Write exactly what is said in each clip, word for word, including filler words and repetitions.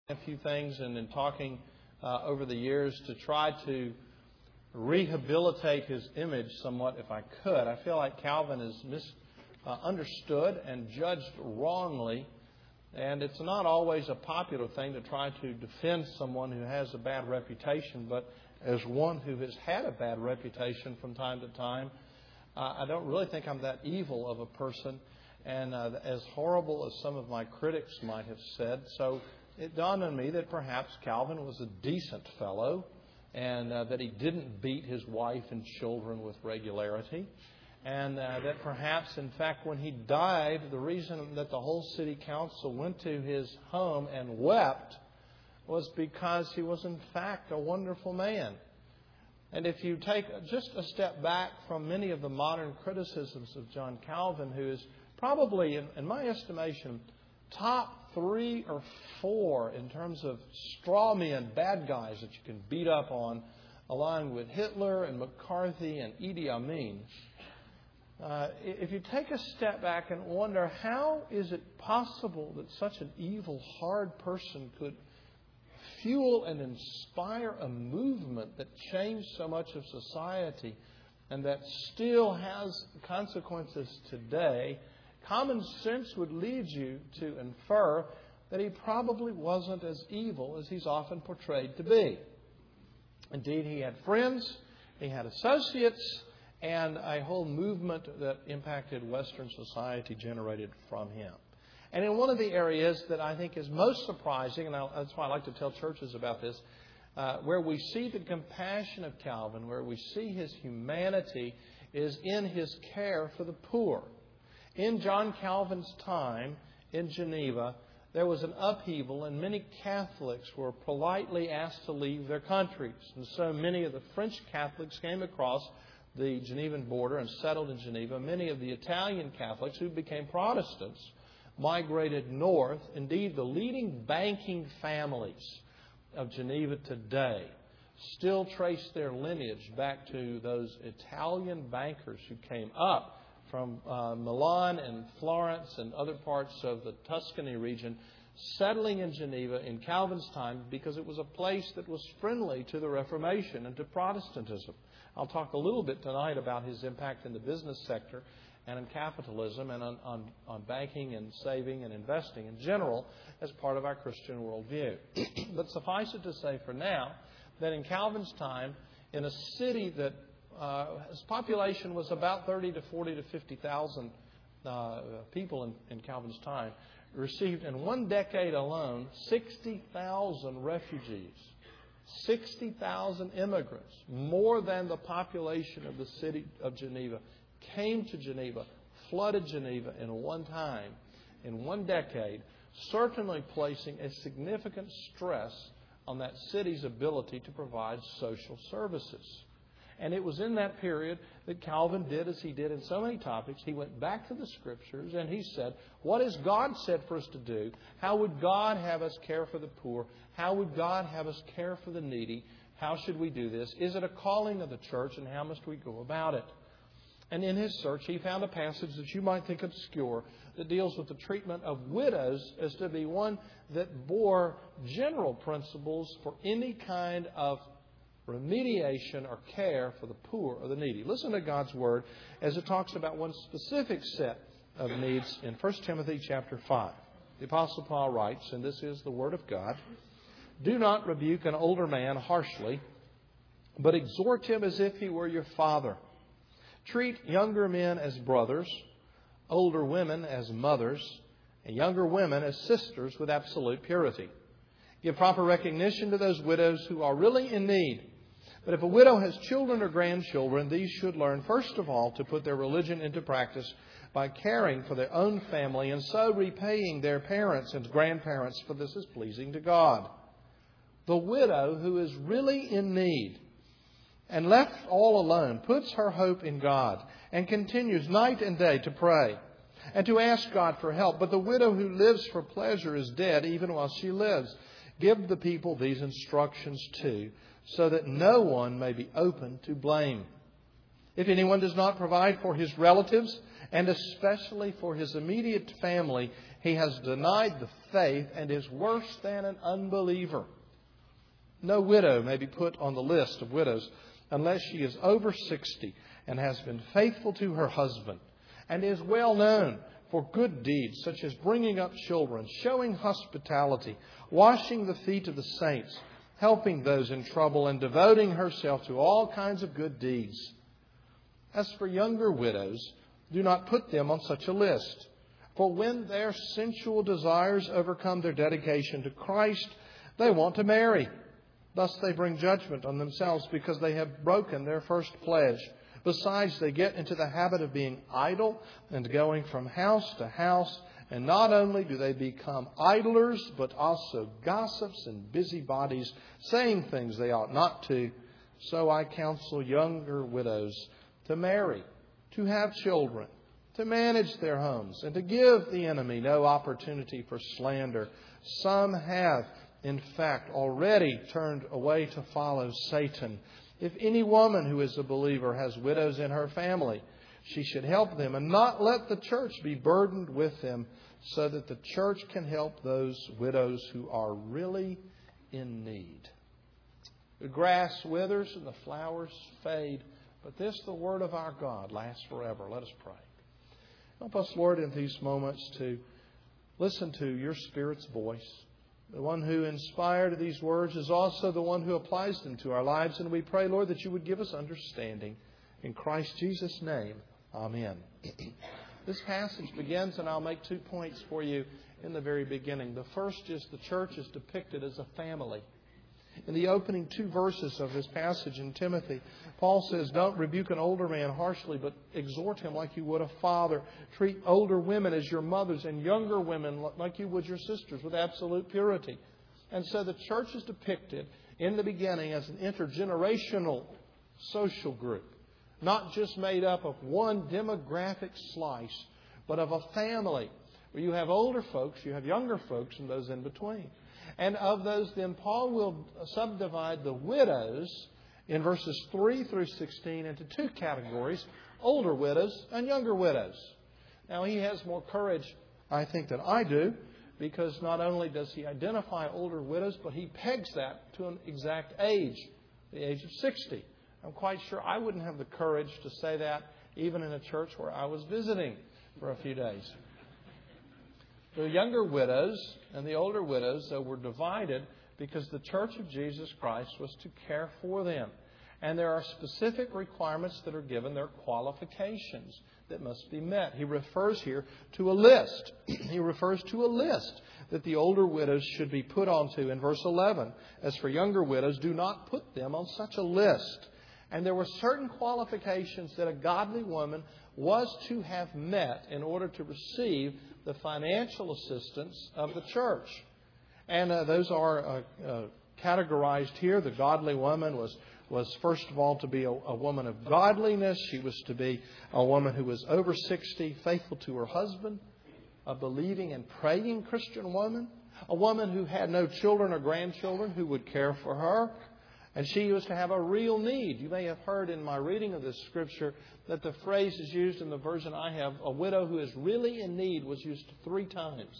a few things and in talking uh, over the years to try to rehabilitate his image somewhat if I could. I feel like Calvin is misunderstood and judged wrongly, and it's not always a popular thing to try to defend someone who has a bad reputation, but as one who has had a bad reputation from time to time, uh, I don't really think I'm that evil of a person, and uh, as horrible as some of my critics might have said. So it dawned on me that perhaps Calvin was a decent fellow, and uh, that he didn't beat his wife and children with regularity, and uh, that perhaps, in fact, when he died, the reason that the whole city council went to his home and wept was because he was, in fact, a wonderful man. And if you take just a step back from many of the modern criticisms of John Calvin, who is probably, in, in my estimation, top three or four in terms of straw men, bad guys that you can beat up on, along with Hitler and McCarthy and Idi Amin. Uh, if you take a step back and wonder, how is it possible that such an evil, hard person could fuel and inspire a movement that changed so much of society and that still has consequences today? Common sense would lead you to infer that he probably wasn't as evil as he's often portrayed to be. Indeed, he had friends, he had associates, and a whole movement that impacted Western society generated from him. And in one of the areas that I think is most surprising, and I, that's why I like to tell churches about this, uh, where we see the compassion of Calvin, where we see his humanity, is in his care for the poor. In John Calvin's time in Geneva, there was an upheaval, and many Catholics were politely asked to leave their countries. And so many of the French Catholics came across the Genevan border and settled in Geneva. Many of the Italian Catholics, who became Protestants, migrated north. Indeed, the leading banking families of Geneva today still trace their lineage back to those Italian bankers who came up from uh, Milan and Florence and other parts of the Tuscany region, settling in Geneva in Calvin's time because it was a place that was friendly to the Reformation and to Protestantism. I'll talk a little bit tonight about his impact in the business sector and in capitalism and on, on, on banking and saving and investing in general as part of our Christian worldview. But suffice it to say for now that in Calvin's time, in a city that Uh, his population was about thirty to forty to fifty thousand uh, people in, in Calvin's time, received in one decade alone sixty thousand refugees, sixty thousand immigrants, more than the population of the city of Geneva, came to Geneva, flooded Geneva in one time, in one decade, certainly placing a significant stress on that city's ability to provide social services. And it was in that period that Calvin did as he did in so many topics. He went back to the Scriptures and he said, what has God said for us to do? How would God have us care for the poor? How would God have us care for the needy? How should we do this? Is it a calling of the church, and how must we go about it? And in his search, he found a passage that you might think obscure that deals with the treatment of widows as to be one that bore general principles for any kind of remediation or care for the poor or the needy. Listen to God's Word as it talks about one specific set of needs in First Timothy chapter five. The Apostle Paul writes, and this is the Word of God, "Do not rebuke an older man harshly, but exhort him as if he were your father. Treat younger men as brothers, older women as mothers, and younger women as sisters with absolute purity. Give proper recognition to those widows who are really in need. But if a widow has children or grandchildren, these should learn, first of all, to put their religion into practice by caring for their own family and so repaying their parents and grandparents, for this is pleasing to God. The widow who is really in need and left all alone puts her hope in God and continues night and day to pray and to ask God for help. But the widow who lives for pleasure is dead even while she lives. Give the people these instructions too, so that no one may be open to blame. If anyone does not provide for his relatives And especially for his immediate family, he has denied the faith and is worse than an unbeliever. No widow may be put on the list of widows unless she is over sixty and has been faithful to her husband and is well known for good deeds such as bringing up children, showing hospitality, washing the feet of the saints, helping those in trouble, and devoting herself to all kinds of good deeds. As for younger widows, do not put them on such a list. For when their sensual desires overcome their dedication to Christ, they want to marry. Thus they bring judgment on themselves because they have broken their first pledge. Besides, they get into the habit of being idle and going from house to house. And not only do they become idlers, but also gossips and busybodies, saying things they ought not to. So I counsel younger widows to marry, to have children, to manage their homes, and to give the enemy no opportunity for slander. Some have, in fact, already turned away to follow Satan. If any woman who is a believer has widows in her family, she should help them and not let the church be burdened with them, so that the church can help those widows who are really in need. The grass withers and the flowers fade, but this, the word of our God, lasts forever. Let us pray. Help us, Lord, in these moments to listen to your Spirit's voice. The one who inspired these words is also the one who applies them to our lives. And we pray, Lord, that you would give us understanding. In Christ Jesus' name, amen. This passage begins, and I'll make two points for you in the very beginning. The first is the church is depicted as a family. In the opening two verses of this passage in Timothy, Paul says, don't rebuke an older man harshly, but exhort him like you would a father. Treat older women as your mothers and younger women like you would your sisters with absolute purity. And so the church is depicted in the beginning as an intergenerational social group, not just made up of one demographic slice, but of a family where you have older folks, you have younger folks, and those in between. And of those, then Paul will subdivide the widows in verses three through sixteen into two categories, older widows and younger widows. Now, he has more courage, I think, than I do, because not only does he identify older widows, but he pegs that to an exact age, the age of sixty. I'm quite sure I wouldn't have the courage to say that even in a church where I was visiting for a few days. The younger widows and the older widows, though, were divided because the Church of Jesus Christ was to care for them. And there are specific requirements that are given. There are qualifications that must be met. He refers here to a list. He refers to a list that the older widows should be put onto in verse eleven. As for younger widows, do not put them on such a list. And there were certain qualifications that a godly woman was to have met in order to receive the financial assistance of the church. And uh, those are uh, uh, categorized here. The godly woman was, was first of all to be a, a woman of godliness. She was to be a woman who was over sixty, faithful to her husband, a believing and praying Christian woman, a woman who had no children or grandchildren who would care for her. And she was to have a real need. You may have heard in my reading of this scripture that the phrase is used in the version I have, a widow who is really in need, was used three times.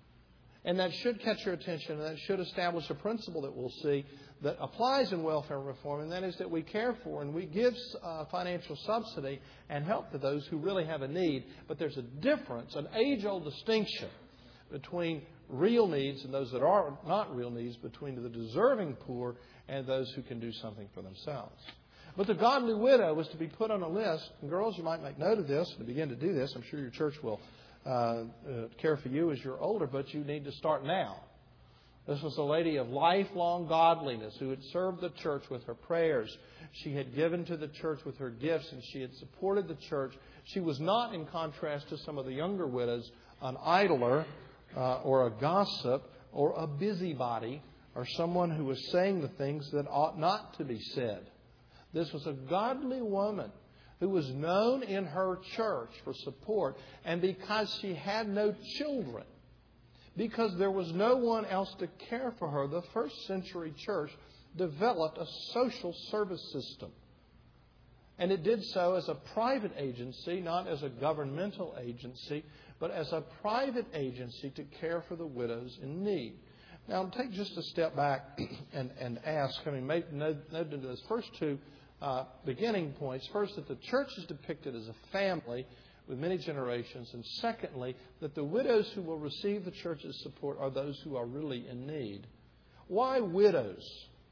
And that should catch your attention, and that should establish a principle that we'll see that applies in welfare reform, and that is that we care for and we give uh, financial subsidy and help to those who really have a need. But there's a difference, an age-old distinction between real needs and those that are not real needs, between the deserving poor and those who can do something for themselves. But the godly widow was to be put on a list. And girls, you might make note of this and begin to do this. I'm sure your church will uh, uh, care for you as you're older, but you need to start now. This was a lady of lifelong godliness who had served the church with her prayers. She had given to the church with her gifts, and she had supported the church. She was not, in contrast to some of the younger widows, an idler uh, or a gossip or a busybody, or someone who was saying the things that ought not to be said. This was a godly woman who was known in her church for support, and because she had no children, because there was no one else to care for her, the first century church developed a social service system. And it did so as a private agency, not as a governmental agency, but as a private agency to care for the widows in need. Now, take just a step back and, and ask, I mean, make note, note into those first two uh, beginning points. First, that the church is depicted as a family with many generations. And secondly, that the widows who will receive the church's support are those who are really in need. Why widows?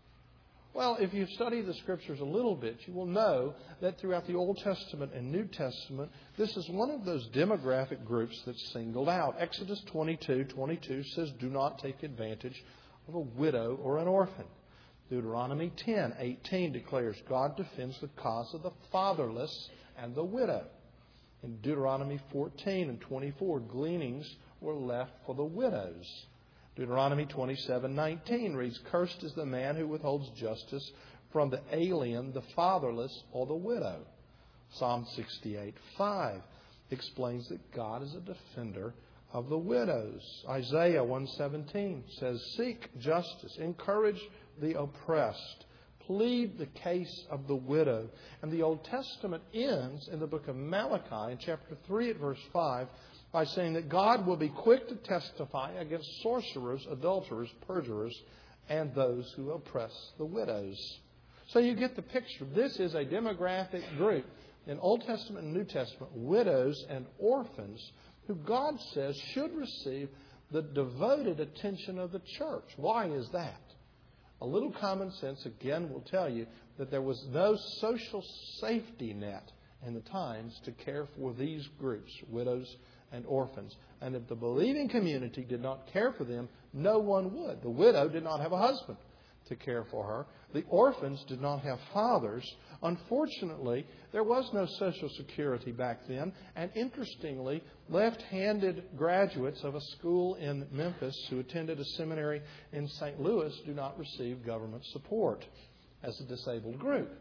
Well, if you've studied the Scriptures a little bit, you will know that throughout the Old Testament and New Testament, this is one of those demographic groups that's singled out. Exodus twenty-two twenty-two says, "Do not take advantage of a widow or an orphan." Deuteronomy ten eighteen declares, "God defends the cause of the fatherless and the widow." In Deuteronomy fourteen and twenty-four, gleanings were left for the widows. Deuteronomy twenty-seven nineteen reads, "Cursed is the man who withholds justice from the alien, the fatherless, or the widow." Psalm sixty-eight five explains that God is a defender of the widows. Isaiah one seventeen says, "Seek justice, encourage the oppressed, plead the case of the widow." And the Old Testament ends in the book of Malachi, in chapter three at verse five, by saying that God will be quick to testify against sorcerers, adulterers, perjurers, and those who oppress the widows. So you get the picture. This is a demographic group in Old Testament and New Testament, widows and orphans, who God says should receive the devoted attention of the church. Why is that? A little common sense, again, will tell you that there was no social safety net in the times to care for these groups, widows and orphans. And if the believing community did not care for them, no one would. The widow did not have a husband to care for her. The orphans did not have fathers. Unfortunately, there was no Social Security back then. And interestingly, left-handed graduates of a school in Memphis who attended a seminary in Saint Louis do not receive government support as a disabled group.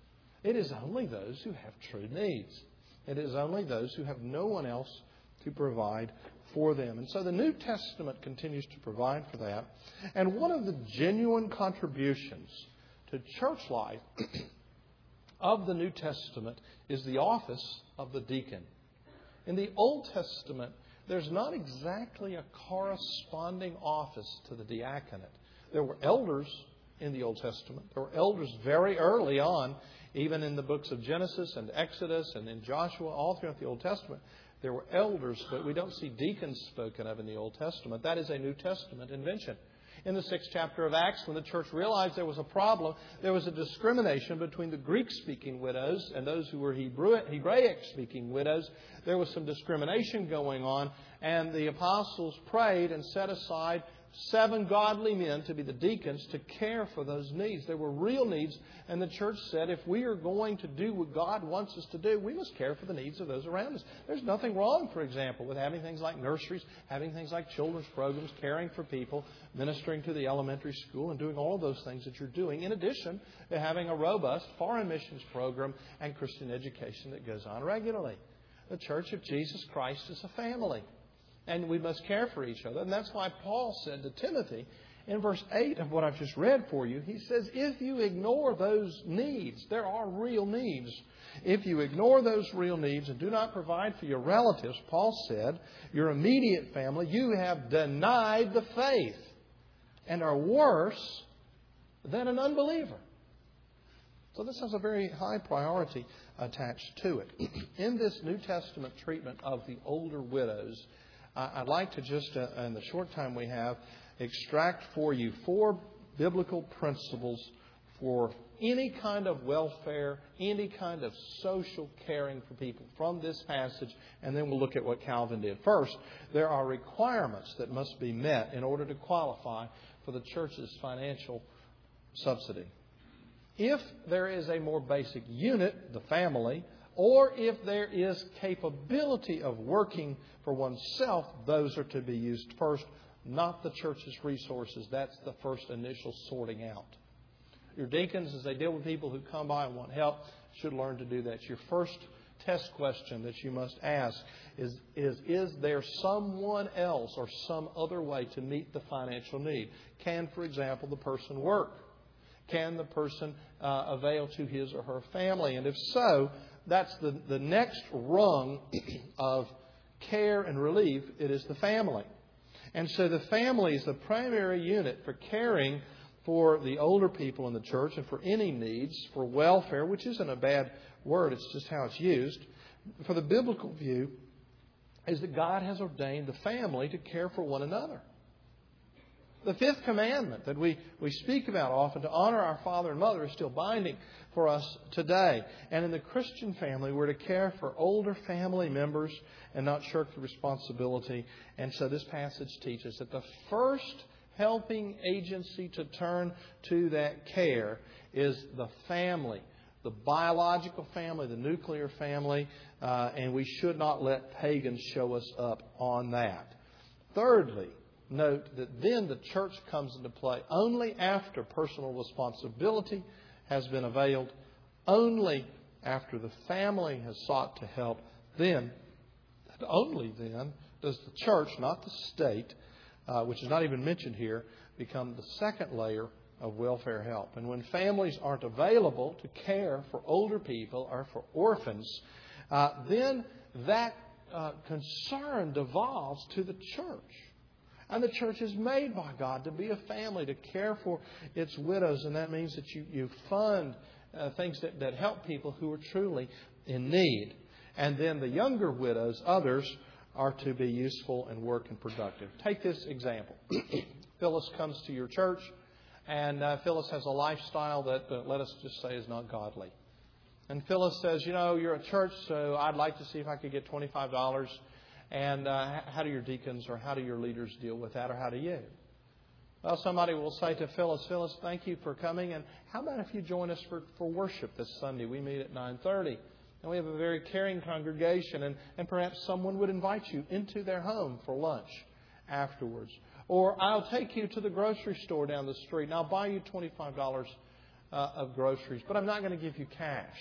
It is only those who have true needs. It is only those who have no one else to provide for them. And so the New Testament continues to provide for that. And one of the genuine contributions to church life of the New Testament is the office of the deacon. In the Old Testament, there's not exactly a corresponding office to the diaconate. There were elders in the Old Testament. There were elders very early on, even in the books of Genesis and Exodus and in Joshua, all throughout the Old Testament. There were elders, but we don't see deacons spoken of in the Old Testament. That is a New Testament invention. In the sixth chapter of Acts, when the church realized there was a problem, there was a discrimination between the Greek-speaking widows and those who were Hebraic-speaking widows. There was some discrimination going on, and the apostles prayed and set aside seven godly men to be the deacons to care for those needs. There were real needs, and the church said, if we are going to do what God wants us to do, we must care for the needs of those around us. There's nothing wrong, for example, with having things like nurseries, having things like children's programs, caring for people, ministering to the elementary school, and doing all of those things that you're doing, in addition to having a robust foreign missions program and Christian education that goes on regularly. The Church of Jesus Christ is a family. And we must care for each other. And that's why Paul said to Timothy in verse eight of what I've just read for you, he says, if you ignore those needs, there are real needs. If you ignore those real needs and do not provide for your relatives, Paul said, your immediate family, you have denied the faith and are worse than an unbeliever. So this has a very high priority attached to it. In this New Testament treatment of the older widows, I'd like to just, uh, in the short time we have, extract for you four biblical principles for any kind of welfare, any kind of social caring for people from this passage, and then we'll look at what Calvin did. First, there are requirements that must be met in order to qualify for the church's financial subsidy. If there is a more basic unit, the family, or if there is capability of working for oneself, those are to be used first, not the church's resources. That's the first initial sorting out. Your deacons, as they deal with people who come by and want help, should learn to do that. Your first test question that you must ask is, is, is there someone else or some other way to meet the financial need? Can, for example, the person work? can the person uh, avail to his or her family? And if so, that's the, the next rung of care and relief. It is the family. And so the family is the primary unit for caring for the older people in the church and for any needs, for welfare, which isn't a bad word, it's just how it's used. For the biblical view is that God has ordained the family to care for one another. The fifth commandment that we, we speak about often, to honor our father and mother, is still binding for us today. And in the Christian family, we're to care for older family members and not shirk the responsibility. And so this passage teaches that the first helping agency to turn to that care is the family, the biological family, the nuclear family, uh, and we should not let pagans show us up on that. Thirdly, note that then the church comes into play only after personal responsibility has been availed, only after the family has sought to help. Then, and only then, does the church, not the state, uh, which is not even mentioned here, become the second layer of welfare help. And when families aren't available to care for older people or for orphans, uh, then that uh, concern devolves to the church. And the church is made by God to be a family, to care for its widows. And that means that you, you fund uh, things that, that help people who are truly in need. And then the younger widows, others, are to be useful and work and productive. Take this example. Phyllis comes to your church, and uh, Phyllis has a lifestyle that, uh, let us just say, is not godly. And Phyllis says, you know, you're a church, so I'd like to see if I could get twenty-five dollars. And uh, how do your deacons or how do your leaders deal with that, or how do you? Well, somebody will say to Phyllis, Phyllis, thank you for coming. And how about if you join us for, for worship this Sunday? We meet at nine thirty. And we have a very caring congregation. And, and perhaps someone would invite you into their home for lunch afterwards. Or I'll take you to the grocery store down the street and I'll buy you twenty-five dollars uh, of groceries. But I'm not going to give you cash.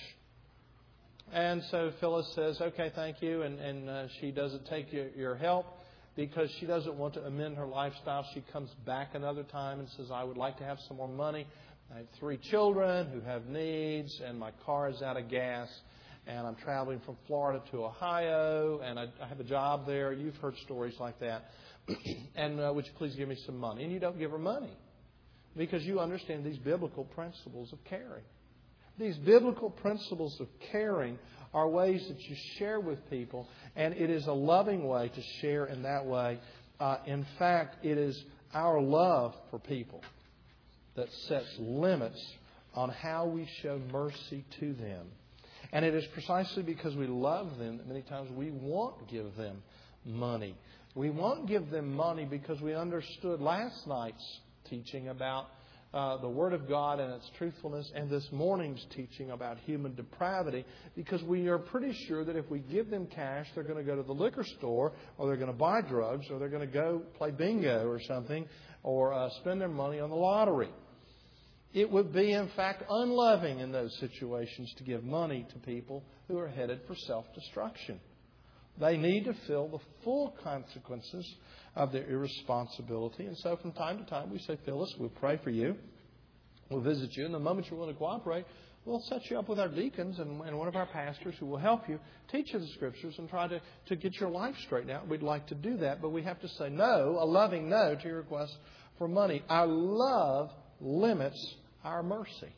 And so Phyllis says, okay, thank you. And, and uh, she doesn't take your, your help because she doesn't want to amend her lifestyle. She comes back another time and says, I would like to have some more money. I have three children who have needs and my car is out of gas. And I'm traveling from Florida to Ohio and I, I have a job there. You've heard stories like that. and uh, would you please give me some money? And you don't give her money because you understand these biblical principles of caring. These biblical principles of caring are ways that you share with people, and it is a loving way to share in that way. Uh, in fact, it is our love for people that sets limits on how we show mercy to them. And it is precisely because we love them that many times we won't give them money. We won't give them money because we understood last night's teaching about Uh, the Word of God and its truthfulness, and this morning's teaching about human depravity, because we are pretty sure that if we give them cash, they're going to go to the liquor store, or they're going to buy drugs, or they're going to go play bingo or something, or uh, spend their money on the lottery. It would be, in fact, unloving in those situations to give money to people who are headed for self-destruction. They need to feel the full consequences of their irresponsibility. And so from time to time we say, Phyllis, we'll pray for you. We'll visit you. And the moment you're willing to cooperate, we'll set you up with our deacons and, and one of our pastors who will help you teach you the Scriptures and try to, to get your life straightened out. We'd like to do that, but we have to say no, a loving no to your request for money. Our love limits our mercy.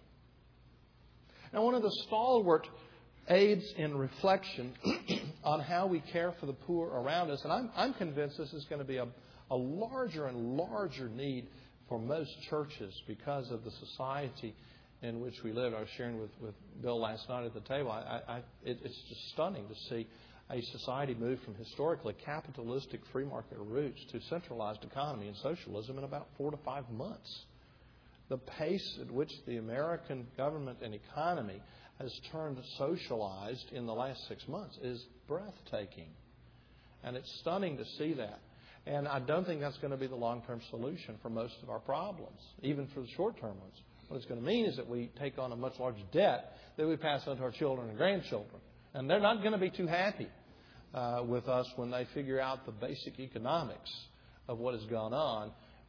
Now, one of the stalwart aids in reflection on how we care for the poor around us. And I'm, I'm convinced this is going to be a, a larger and larger need for most churches because of the society in which we live. I was sharing with, with Bill last night at the table. I, I, it, it's just stunning to see a society move from historically capitalistic free market roots to centralized economy and socialism in about four to five months. The pace at which the American government and economy has turned socialized in the last six months is breathtaking. And it's stunning to see that. And I don't think that's going to be the long-term solution for most of our problems, even for the short-term ones. What it's going to mean is that we take on a much larger debt that we pass on to our children and grandchildren. And they're not going to be too happy uh, with us when they figure out the basic economics of what has gone on.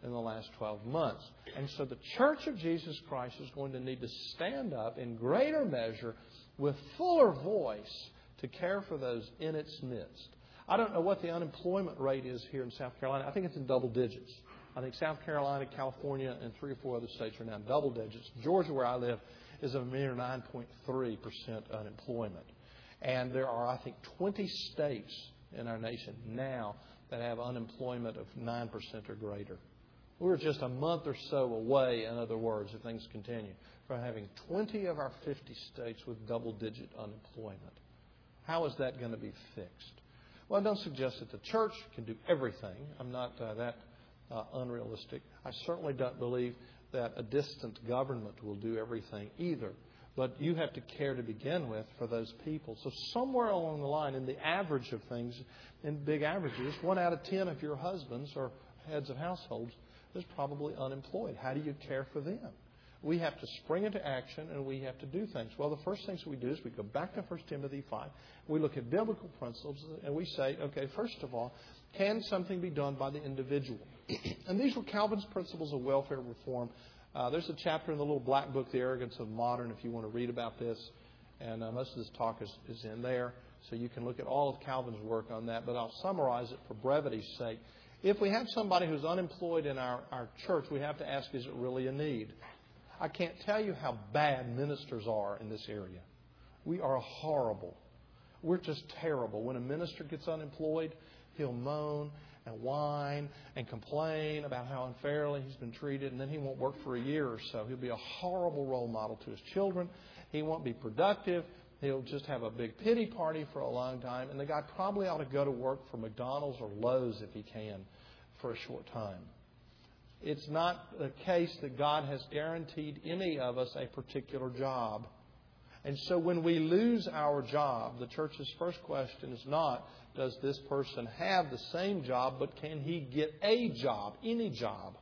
in the last twelve months. And so the Church of Jesus Christ is going to need to stand up in greater measure with fuller voice to care for those in its midst. I don't know what the unemployment rate is here in South Carolina. I think it's in double digits. I think South Carolina, California, and three or four other states are now in double digits. Georgia, where I live, is a mere nine point three percent unemployment. And there are, I think, twenty states in our nation now that have unemployment of nine percent or greater. We're just a month or so away, in other words, if things continue, from having twenty of our fifty states with double-digit unemployment. How is that going to be fixed? Well, I don't suggest that the church can do everything. I'm not uh, that uh, unrealistic. I certainly don't believe that a distant government will do everything either. But you have to care to begin with for those people. So somewhere along the line, in the average of things, in big averages, one out of ten of your husbands or heads of households is probably unemployed. How do you care for them? We have to spring into action and we have to do things. Well, the first things we do is we go back to First Timothy five. We look at biblical principles and we say, okay, first of all, can something be done by the individual? And these were Calvin's principles of welfare reform. Uh, there's a chapter in the little black book, The Arrogance of Modern, if you want to read about this. And uh, most of this talk is, is in there. So you can look at all of Calvin's work on that. But I'll summarize it for brevity's sake. If we have somebody who's unemployed in our, our church, we have to ask, is it really a need? I can't tell you how bad ministers are in this area. We are horrible. We're just terrible. When a minister gets unemployed, he'll moan and whine and complain about how unfairly he's been treated, and then he won't work for a year or so. He'll be a horrible role model to his children. He won't be productive. He'll just have a big pity party for a long time, and the guy probably ought to go to work for McDonald's or Lowe's if he can for a short time. It's not the case that God has guaranteed any of us a particular job. And so when we lose our job, the church's first question is not, does this person have the same job, but can he get a job, any job?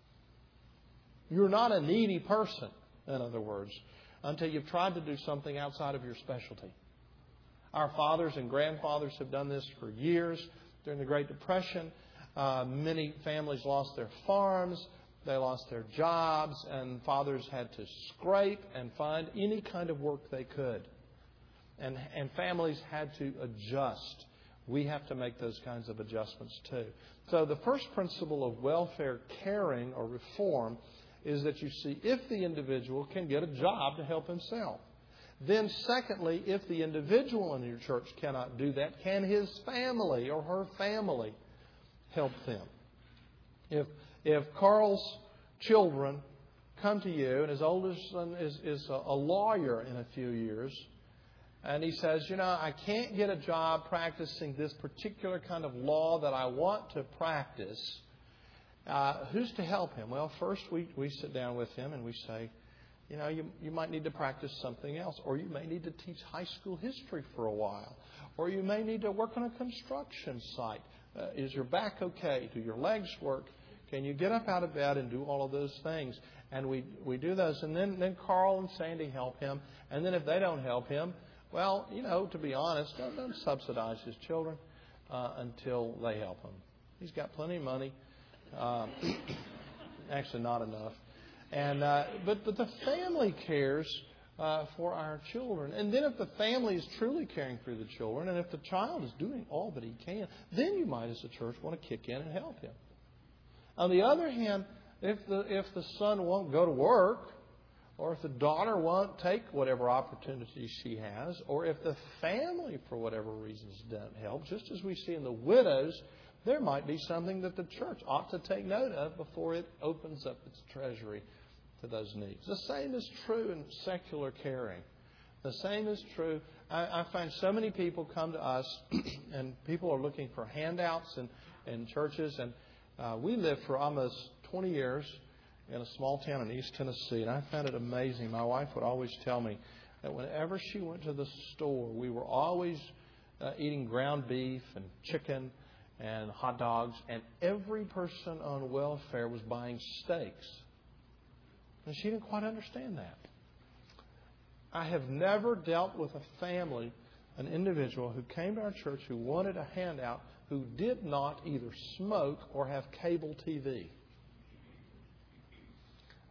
You're not a needy person, in other words, until you've tried to do something outside of your specialty. Our fathers and grandfathers have done this for years. During the Great Depression, uh, many families lost their farms, they lost their jobs, and fathers had to scrape and find any kind of work they could. And, and families had to adjust. We have to make those kinds of adjustments too. So the first principle of welfare caring or reform is that you see if the individual can get a job to help himself. Then secondly, if the individual in your church cannot do that, can his family or her family help them? If if Carl's children come to you and his oldest son is, is a, a lawyer in a few years, and he says, you know, I can't get a job practicing this particular kind of law that I want to practice. Uh, who's to help him? Well, first we, we sit down with him and we say, you know, you, you might need to practice something else. Or you may need to teach high school history for a while. Or you may need to work on a construction site. Uh, is your back okay? Do your legs work? Can you get up out of bed and do all of those things? And we we do those. And then, then Carl and Sandy help him. And then if they don't help him, well, you know, to be honest, don't, don't subsidize his children uh, until they help him. He's got plenty of money. Um, actually, not enough. And uh, but but the family cares uh, for our children. And then if the family is truly caring for the children, and if the child is doing all that he can, then you might, as a church, want to kick in and help him. On the other hand, if the if the son won't go to work, or if the daughter won't take whatever opportunity she has, or if the family, for whatever reasons, doesn't help, just as we see in the widows, there might be something that the church ought to take note of before it opens up its treasury to those needs. The same is true in secular caring. The same is true. I, I find so many people come to us, and people are looking for handouts in, in churches. And uh, we lived for almost twenty years in a small town in East Tennessee, and I found it amazing. My wife would always tell me that whenever she went to the store, we were always uh, eating ground beef and chicken and hot dogs, and every person on welfare was buying steaks. And she didn't quite understand that. I have never dealt with a family, an individual who came to our church who wanted a handout, who did not either smoke or have cable T V.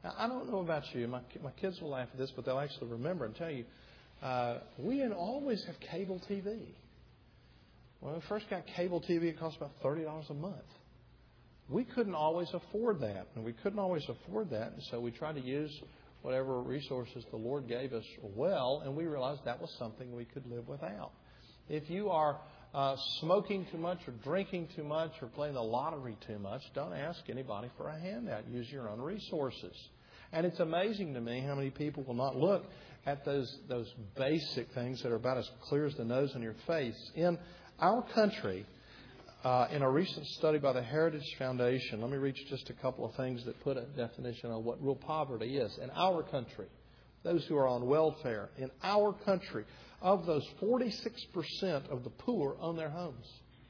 Now, I don't know about you. My, my kids will laugh at this, but they'll actually remember and tell you, uh, we didn't always have cable T V. When we first got cable T V, it cost about thirty dollars a month. We couldn't always afford that, and we couldn't always afford that, and so we tried to use whatever resources the Lord gave us well, and we realized that was something we could live without. If you are uh, smoking too much or drinking too much or playing the lottery too much, don't ask anybody for a handout. Use your own resources. And it's amazing to me how many people will not look at those those basic things that are about as clear as the nose on your face. In our country, uh, in a recent study by the Heritage Foundation, let me read you just a couple of things that put a definition on what real poverty is. In our country, those who are on welfare, in our country, of those, forty-six percent of the poor own their homes.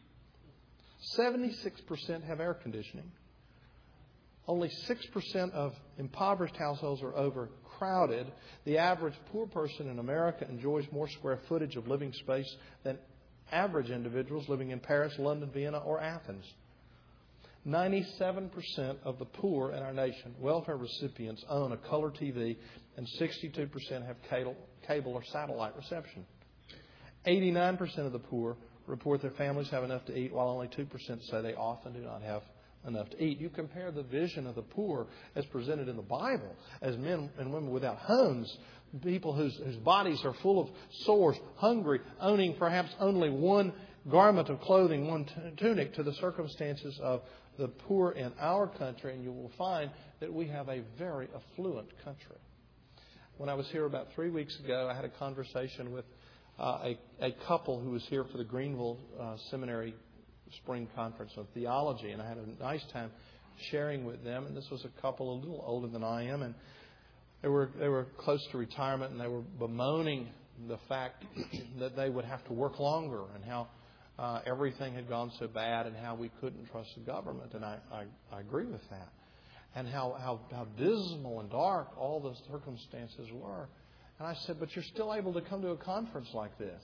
seventy-six percent have air conditioning. Only six percent of impoverished households are overcrowded. The average poor person in America enjoys more square footage of living space than average individuals living in Paris, London, Vienna, or Athens. ninety-seven percent of the poor in our nation, welfare recipients, own a color T V, and sixty-two percent have cable, cable or satellite reception. eighty-nine percent of the poor report their families have enough to eat, while only two percent say they often do not have enough to eat. You compare the vision of the poor as presented in the Bible as men and women without homes, people whose, whose bodies are full of sores, hungry, owning perhaps only one garment of clothing, one t- tunic, to the circumstances of the poor in our country, and you will find that we have a very affluent country. When I was here about three weeks ago, I had a conversation with uh, a, a couple who was here for the Greenville uh, Seminary Spring Conference on Theology, and I had a nice time sharing with them. And this was a couple a little older than I am, and they were they were close to retirement, and they were bemoaning the fact that they would have to work longer, and how uh, everything had gone so bad, and how we couldn't trust the government. And I, I, I agree with that. And how, how, how dismal and dark all the circumstances were. And I said, but you're still able to come to a conference like this.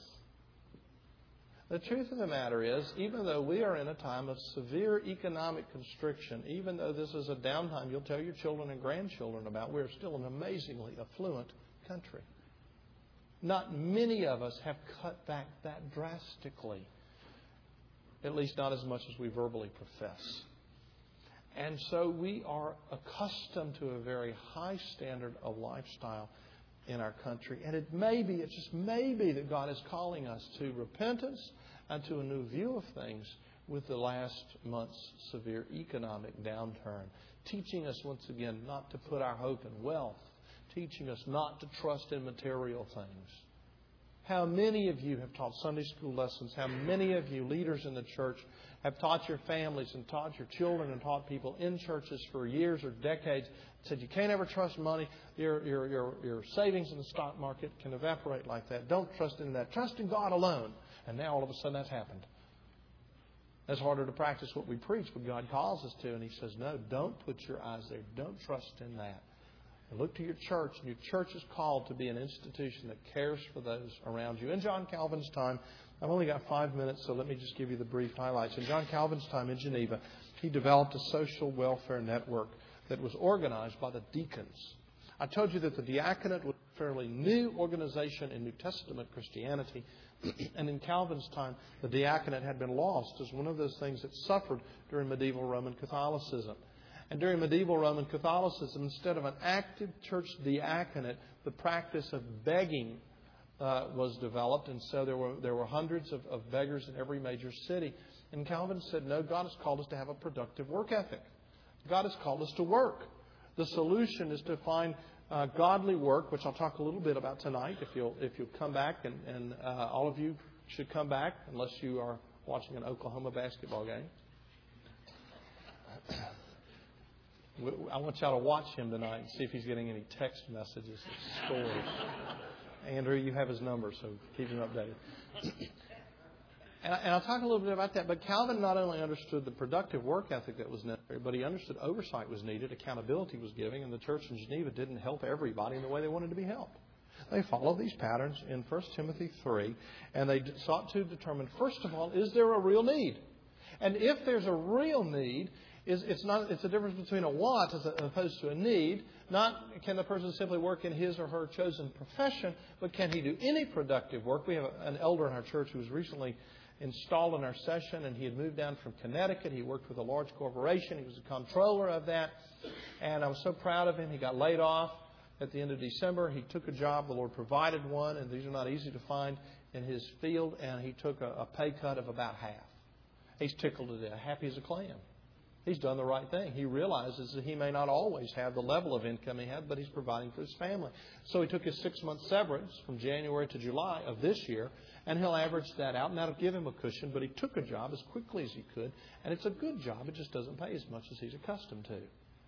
The truth of the matter is, even though we are in a time of severe economic constriction, even though this is a downtime you'll tell your children and grandchildren about, we're still an amazingly affluent country. Not many of us have cut back that drastically, at least not as much as we verbally profess. And so we are accustomed to a very high standard of lifestyle in our country. And it may be, it just may be that God is calling us to repentance and to a new view of things with the last month's severe economic downturn. Teaching us once again not to put our hope in wealth. Teaching us not to trust in material things. How many of you have taught Sunday school lessons? How many of you leaders in the church have taught your families and taught your children and taught people in churches for years or decades, said you can't ever trust money, your, your, your, your savings in the stock market can evaporate like that. Don't trust in that. Trust in God alone. And now all of a sudden that's happened. It's harder to practice what we preach, what God calls us to. And He says, no, don't put your eyes there. Don't trust in that. And look to your church. And your church is called to be an institution that cares for those around you. In John Calvin's time, I've only got five minutes, so let me just give you the brief highlights. In John Calvin's time in Geneva, he developed a social welfare network that was organized by the deacons. I told you that the diaconate was a fairly new organization in New Testament Christianity. And in Calvin's time, the diaconate had been lost as one of those things that suffered during medieval Roman Catholicism. And during medieval Roman Catholicism, instead of an active church diaconate, the practice of begging uh, was developed. And so there were there were hundreds of, of beggars in every major city. And Calvin said, no, God has called us to have a productive work ethic. God has called us to work. The solution is to find uh, godly work, which I'll talk a little bit about tonight. If you'll if you'll come back, and, and uh, all of you should come back, unless you are watching an Oklahoma basketball game. I want y'all to watch him tonight and see if he's getting any text messages or scores. Andrew, you have his number, so keep him updated. And I'll talk a little bit about that. But Calvin not only understood the productive work ethic that was necessary, but he understood oversight was needed, accountability was given, and the church in Geneva didn't help everybody in the way they wanted to be helped. They followed these patterns in First Timothy three, and they sought to determine, first of all, is there a real need? And if there's a real need, is it's not it's a difference between a want as opposed to a need. Not can the person simply work in his or her chosen profession, but can he do any productive work? We have an elder in our church who was recently installed in our session, and he had moved down from Connecticut. He worked with a large corporation. He was a comptroller of that, and I was so proud of him. He got laid off at the end of December. He took a job. The Lord provided one, and these are not easy to find in his field, and he took a, a pay cut of about half. He's tickled to death, happy as a clam. He's done the right thing. He realizes that he may not always have the level of income he had, but he's providing for his family. So he took his six-month severance from January to July of this year, and he'll average that out, and that'll give him a cushion. But he took a job as quickly as he could, and it's a good job. It just doesn't pay as much as he's accustomed to.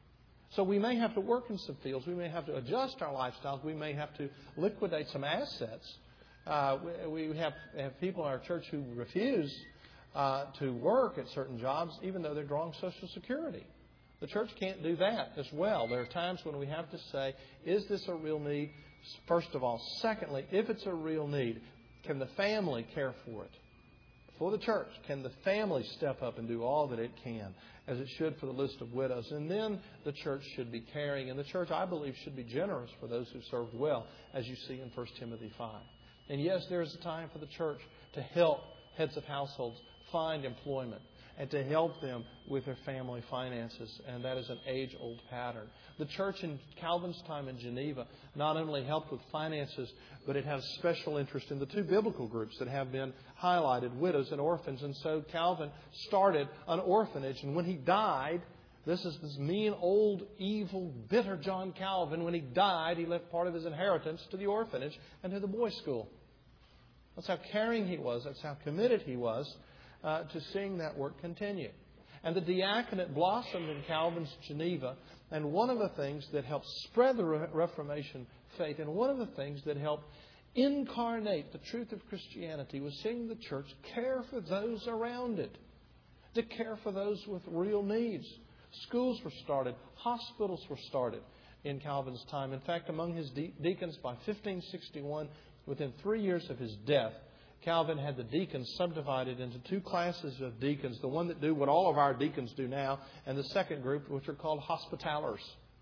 So we may have to work in some fields. We may have to adjust our lifestyles. We may have to liquidate some assets. Uh, we we have, have people in our church who refuse uh, to work at certain jobs, even though they're drawing Social Security. The church can't do that as well. There are times when we have to say, is this a real need? First of all. Secondly, if it's a real need, can the family care for it? For the church, can the family step up and do all that it can, as it should for the list of widows? And then the church should be caring. And the church, I believe, should be generous for those who served well, as you see in First Timothy five. And yes, there is a time for the church to help heads of households find employment and to help them with their family finances. And that is an age-old pattern. The church in Calvin's time in Geneva not only helped with finances, but it has special interest in the two biblical groups that have been highlighted, widows and orphans. And so Calvin started an orphanage. And when he died, this is this mean, old, evil, bitter John Calvin. When he died, he left part of his inheritance to the orphanage and to the boys' school. That's how caring he was. That's how committed he was uh, to seeing that work continue. And the diaconate blossomed in Calvin's Geneva. And one of the things that helped spread the Reformation faith, and one of the things that helped incarnate the truth of Christianity, was seeing the church care for those around it, to care for those with real needs. Schools were started. Hospitals were started in Calvin's time. In fact, among his de- deacons by fifteen sixty-one, within three years of his death, Calvin had the deacons subdivided into two classes of deacons. The one that do what all of our deacons do now, and the second group, which are called hospitallers.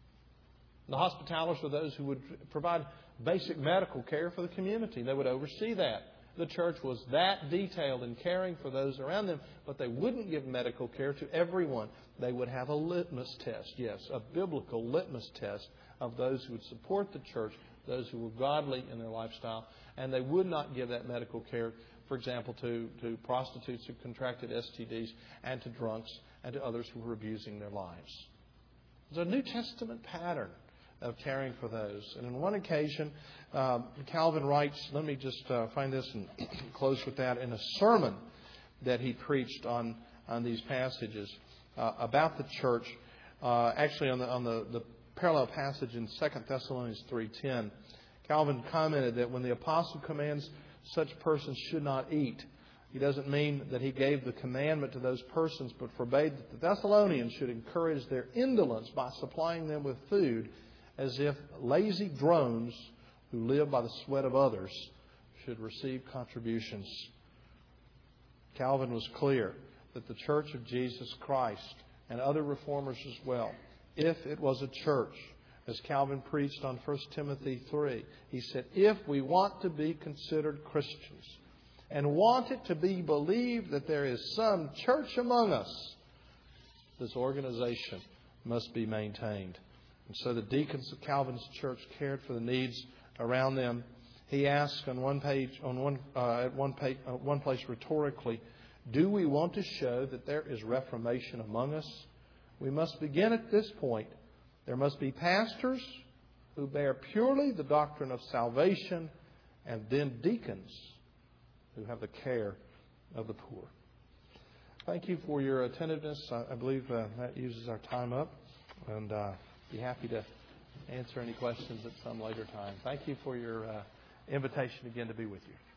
The hospitallers were those who would provide basic medical care for the community. They would oversee that. The church was that detailed in caring for those around them, but they wouldn't give medical care to everyone. They would have a litmus test, yes, a biblical litmus test of those who would support the church, those who were godly in their lifestyle, and they would not give that medical care, for example, to, to prostitutes who contracted S T Ds and to drunks and to others who were abusing their lives. There's a New Testament pattern of caring for those. And on one occasion, um, Calvin writes, let me just uh, find this and close with that, in a sermon that he preached on, on these passages uh, about the church, uh, actually on the on the, the parallel passage in Second Thessalonians three ten, Calvin commented that when the apostle commands such persons should not eat, he doesn't mean that he gave the commandment to those persons, but forbade that the Thessalonians should encourage their indolence by supplying them with food, as if lazy drones who live by the sweat of others should receive contributions. Calvin was clear that the Church of Jesus Christ, and other reformers as well, if it was a church, as Calvin preached on First Timothy three, he said, if we want to be considered Christians and want it to be believed that there is some church among us, this organization must be maintained. And so the deacons of Calvin's church cared for the needs around them. He asked on one page, on one uh, at one page, uh, one place rhetorically, do we want to show that there is reformation among us? We must begin at this point. There must be pastors who bear purely the doctrine of salvation, and then deacons who have the care of the poor. Thank you for your attentiveness. I, I believe uh, that uses our time up, and uh, be happy to answer any questions at some later time. Thank you for your uh, invitation again to be with you.